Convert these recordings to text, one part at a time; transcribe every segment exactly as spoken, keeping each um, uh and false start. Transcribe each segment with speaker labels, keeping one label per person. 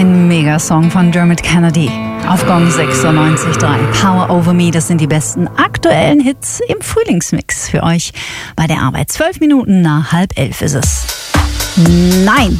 Speaker 1: Ein Megasong von Dermot Kennedy. Auf Gong sechsundneunzig Komma drei. Power Over Me, das sind die besten aktuellen Hits im Frühlingsmix für euch bei der Arbeit. Zwölf Minuten nach halb elf ist es. Nein.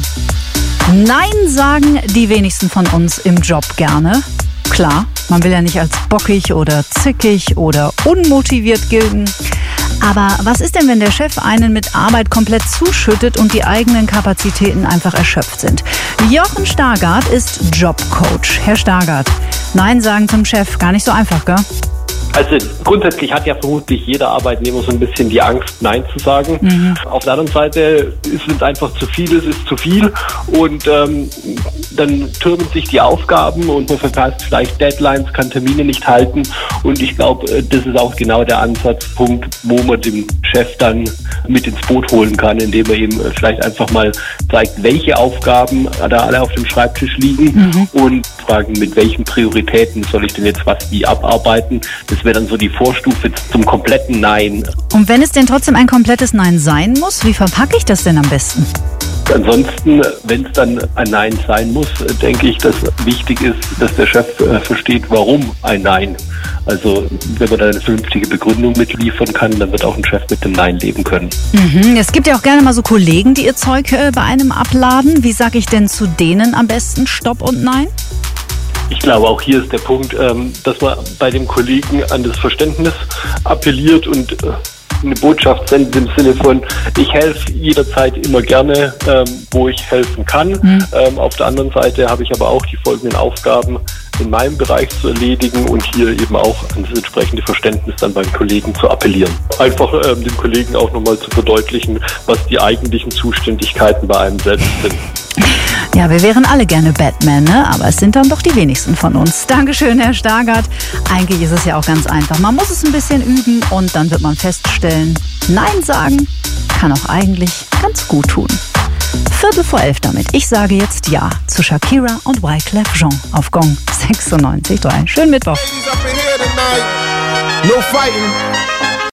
Speaker 1: Nein sagen die wenigsten von uns im Job gerne. Klar, man will ja nicht als bockig oder zickig oder unmotiviert gelten. Aber was ist denn, wenn der Chef einen mit Arbeit komplett zuschüttet und die eigenen Kapazitäten einfach erschöpft sind? Jochen Stargard ist Jobcoach. Herr Stargard, Nein sagen zum Chef, gar nicht so einfach, gell?
Speaker 2: Also grundsätzlich hat ja vermutlich jeder Arbeitnehmer so ein bisschen die Angst, Nein zu sagen. Mhm. Auf der anderen Seite ist es einfach zu viel, es ist zu viel und ähm, dann türmen sich die Aufgaben und man verpasst vielleicht Deadlines, kann Termine nicht halten und ich glaube, das ist auch genau der Ansatzpunkt, wo man den Chef dann mit ins Boot holen kann, indem er eben vielleicht einfach mal zeigt, welche Aufgaben da alle auf dem Schreibtisch liegen mhm. und fragen, mit welchen Prioritäten soll ich denn jetzt was wie abarbeiten. Das wäre dann so die Vorstufe zum kompletten Nein.
Speaker 1: Und wenn es denn trotzdem ein komplettes Nein sein muss, wie verpacke ich das denn am besten?
Speaker 2: Ansonsten, wenn es dann ein Nein sein muss, denke ich, dass wichtig ist, dass der Chef äh, versteht, warum ein Nein. Also wenn man da eine vernünftige Begründung mitliefern kann, dann wird auch ein Chef mit dem Nein leben können.
Speaker 1: Mhm. Es gibt ja auch gerne mal so Kollegen, die ihr Zeug äh, bei einem abladen. Wie sage ich denn zu denen am besten Stopp und Nein?
Speaker 2: Ich glaube, auch hier ist der Punkt, dass man bei dem Kollegen an das Verständnis appelliert und eine Botschaft sendet im Sinne von, ich helfe jederzeit immer gerne, wo ich helfen kann. Mhm. Auf der anderen Seite habe ich aber auch die folgenden Aufgaben in meinem Bereich zu erledigen und hier eben auch an das entsprechende Verständnis dann beim Kollegen zu appellieren. Einfach ähm, dem Kollegen auch nochmal zu verdeutlichen, was die eigentlichen Zuständigkeiten bei einem selbst sind.
Speaker 1: Ja, wir wären alle gerne Batman, ne? Aber es sind dann doch die wenigsten von uns. Dankeschön, Herr Stargard. Eigentlich ist es ja auch ganz einfach. Man muss es ein bisschen üben und dann wird man feststellen, Nein sagen kann auch eigentlich ganz gut tun. Viertel vor elf damit. Ich sage jetzt Ja zu Shakira und Wyclef Jean auf Gong sechsundneunzig Komma drei. Schönen Mittwoch.
Speaker 3: No fighting.